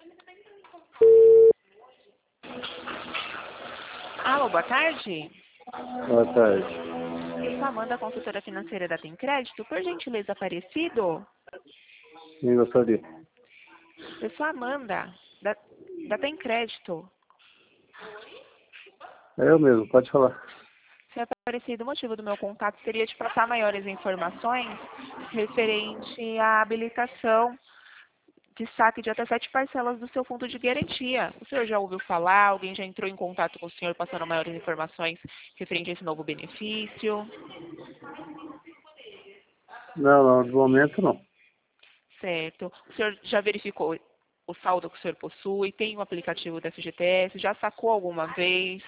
Alô, boa tarde. Boa tarde. Eu sou a Amanda, consultora financeira da Tem Crédito. Por gentileza, Aparecido? Quem gostaria? Eu sou a Amanda, da Tem Crédito. É eu mesmo, pode falar. Senhor Aparecido, o motivo do meu contato seria de passar maiores informações referente à habilitação de saque de até 7 parcelas do seu fundo de garantia. O senhor já ouviu falar? Alguém já entrou em contato com o senhor passando maiores informações referente a esse novo benefício? Não, de momento não. Certo. O senhor já verificou o saldo que o senhor possui? Tem o aplicativo da FGTS? Já sacou alguma vez?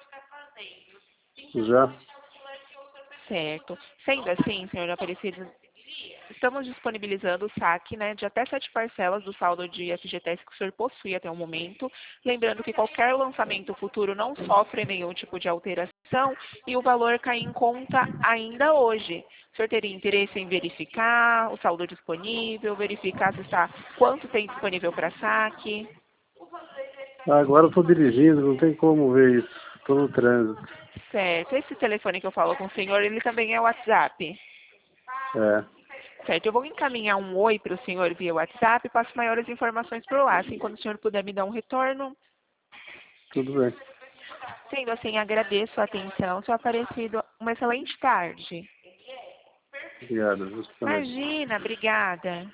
Já? Certo. Sendo assim, senhor Aparecido, estamos disponibilizando o saque, de até 7 parcelas do saldo de FGTS que o senhor possui até o momento. Lembrando que qualquer lançamento futuro não sofre nenhum tipo de alteração e o valor cai em conta ainda hoje. O senhor teria interesse em verificar o saldo disponível, verificar se está quanto tem disponível para saque? Agora eu estou dirigindo, não tem como ver isso. Estou no trânsito. Certo. Esse telefone que eu falo com o senhor, ele também é WhatsApp. É, Certo, eu vou encaminhar um oi para o senhor via WhatsApp e passo maiores informações por lá. Assim, quando o senhor puder me dar um retorno. tudo bem. Sendo assim, agradeço a atenção. Seu Aparecido, uma excelente tarde. Obrigado, você também. Imagina, obrigada.